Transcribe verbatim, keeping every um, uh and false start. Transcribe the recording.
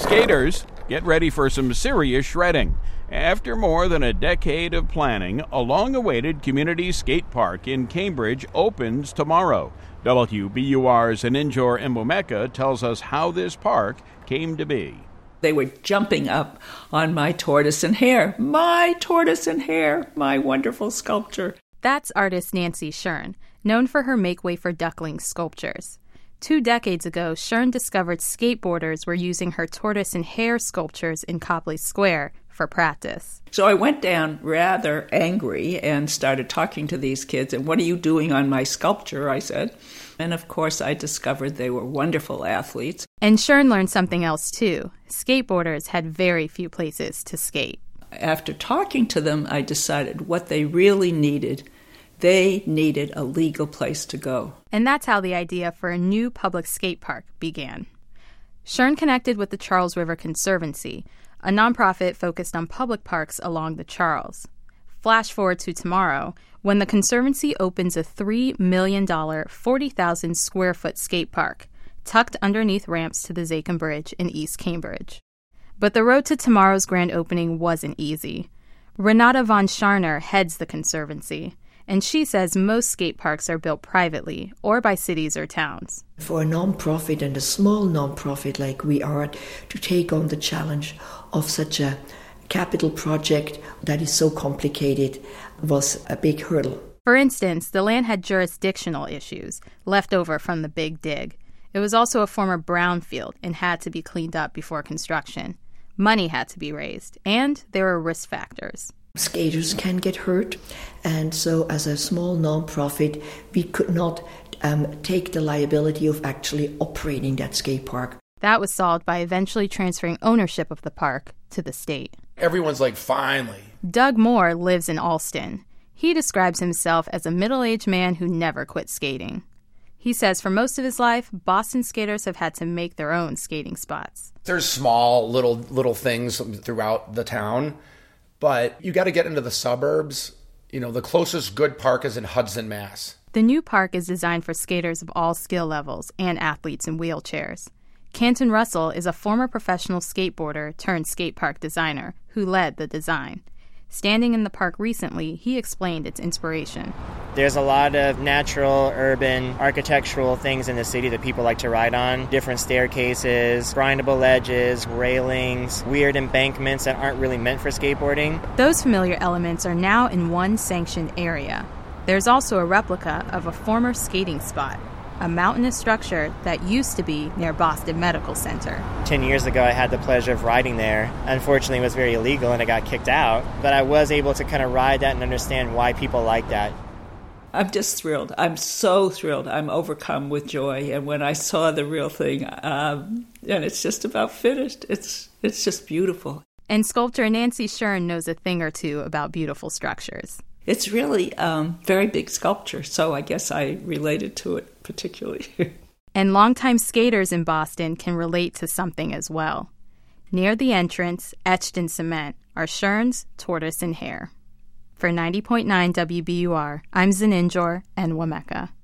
Skaters, get ready for some serious shredding. After more than a decade of planning, a long-awaited community skate park in Cambridge opens tomorrow. W B U R's Zaninjor Mbumeka tells us how this park came to be. They were jumping up on my tortoise and hare, my tortoise and hare, my wonderful sculpture. That's artist Nancy Shern, known for her Make Way for Ducklings sculptures. Two decades ago, Shern discovered skateboarders were using her tortoise and hare sculptures in Copley Square for practice. So I went down rather angry and started talking to these kids. And what are you doing on my sculpture? I said. And of course, I discovered they were wonderful athletes. And Shern learned something else too. Skateboarders had very few places to skate. After talking to them, I decided what they really needed. They needed a legal place to go. And that's how the idea for a new public skate park began. Shern connected with the Charles River Conservancy, a nonprofit focused on public parks along the Charles. Flash forward to tomorrow, when the Conservancy opens a three million dollars, forty thousand square foot skate park, tucked underneath ramps to the Zakim Bridge in East Cambridge. But the road to tomorrow's grand opening wasn't easy. Renata von Scharner heads the Conservancy, and she says most skate parks are built privately or by cities or towns. For a non-profit and a small non-profit like we are, to take on the challenge of such a capital project that is so complicated was a big hurdle. For instance, the land had jurisdictional issues left over from the Big Dig. It was also a former brownfield and had to be cleaned up before construction. Money had to be raised, and there were risk factors. Skaters can get hurt, and so as a small non-profit, we could not um, take the liability of actually operating that skate park. That was solved by eventually transferring ownership of the park to the state. Everyone's like, finally. Doug Moore lives in Alston. He describes himself as a middle-aged man who never quit skating. He says for most of his life, Boston skaters have had to make their own skating spots. There's small little little things throughout the town, but you got to get into the suburbs. You know, the closest good park is in Hudson, Mass. The new park is designed for skaters of all skill levels and athletes in wheelchairs. Canton Russell is a former professional skateboarder turned skate park designer who led the design. Standing in the park recently, he explained its inspiration. There's a lot of natural, urban, architectural things in the city that people like to ride on. Different staircases, grindable ledges, railings, weird embankments that aren't really meant for skateboarding. Those familiar elements are now in one sanctioned area. There's also a replica of a former skating spot, a mountainous structure that used to be near Boston Medical Center. Ten years ago, I had the pleasure of riding there. Unfortunately, it was very illegal and I got kicked out. But I was able to kind of ride that and understand why people like that. I'm just thrilled. I'm so thrilled. I'm overcome with joy. And when I saw the real thing, um, and it's just about finished, it's it's just beautiful. And sculptor Nancy Shern knows a thing or two about beautiful structures. It's really a um, very big sculpture, so I guess I related to it particularly. And longtime skaters in Boston can relate to something as well. Near the entrance, etched in cement, are Shern's tortoise and hare. For ninety point nine W B U R, I'm Zaninjor Mbumeka.